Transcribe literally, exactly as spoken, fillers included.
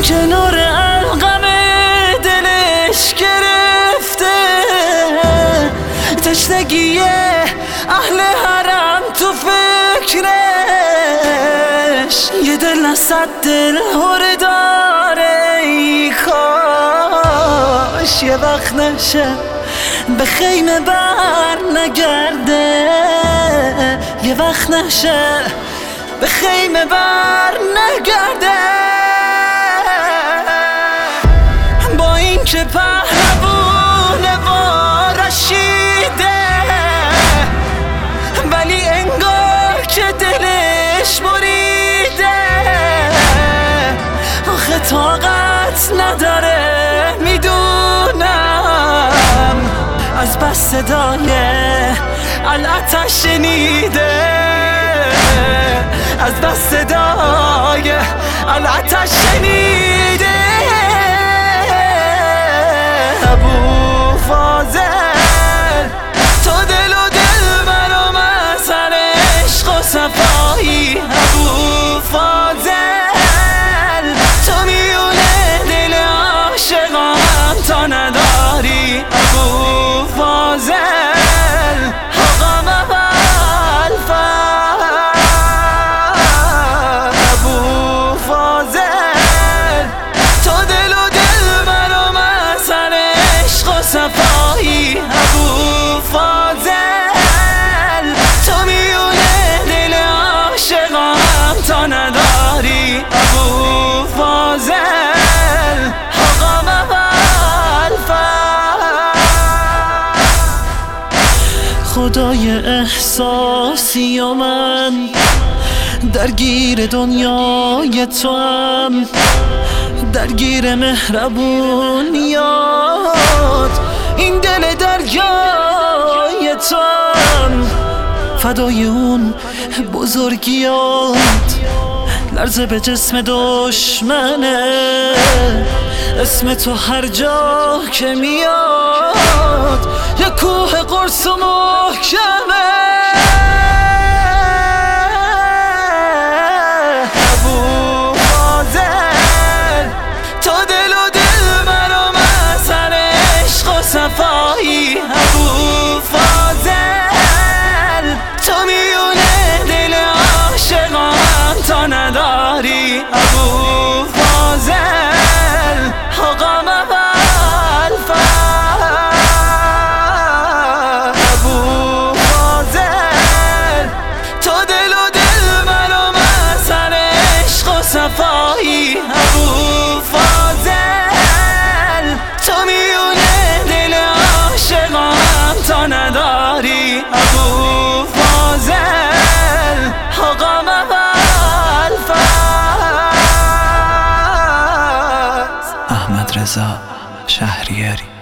کنار القم دلش گرفته، تشنگی اهل حرم تو فکرش، یه دل نصد دل هره داره. ای کاش یه وقت نشه به خیمه بر نگرده، یه وقت نشه به خیمه بر نگرده. با این که پهلوونه و رشیده، ولی انگار که دلش بریده. آخه طاقت نداره میدونم، از بس صدای العتش شنیده، از بس صدای العتش شنیده. ابو فاضل تو دل و دل برام از سر عشق و صفایی. ابو فاضل تو میونه دل عاشقام تا نداری. ابو فاضل حقام اول فر، ابو فاضل تو دل و دل برام از سر عشق و صفایی. ابو فاضل تو میونه دل عاشقام تا نداری. ابو فاضل حقام اول فر. خدای احساسی و من درگیر دنیای تو هم، درگیر مهربونیات این دل دریای تو هم، فدای اون بزرگیات لرزه به جسم دشمنه. اسم تو هر جا که میاد یه کوه قرص و محکمه. ابو فاضل تو دل و دل برام از سر عشق و صفایی. ابو فاضل تو میونه دل عاشقام تا نداری. ابو فاضل حقام اول فر، ابو فاضل تو دل و دل برام از سر عشق و صفایی. ابو فاضل تو میونه دل عاشقام تا نداری. ابو فاضل حقام اول فر. احمد رضا شهریاری.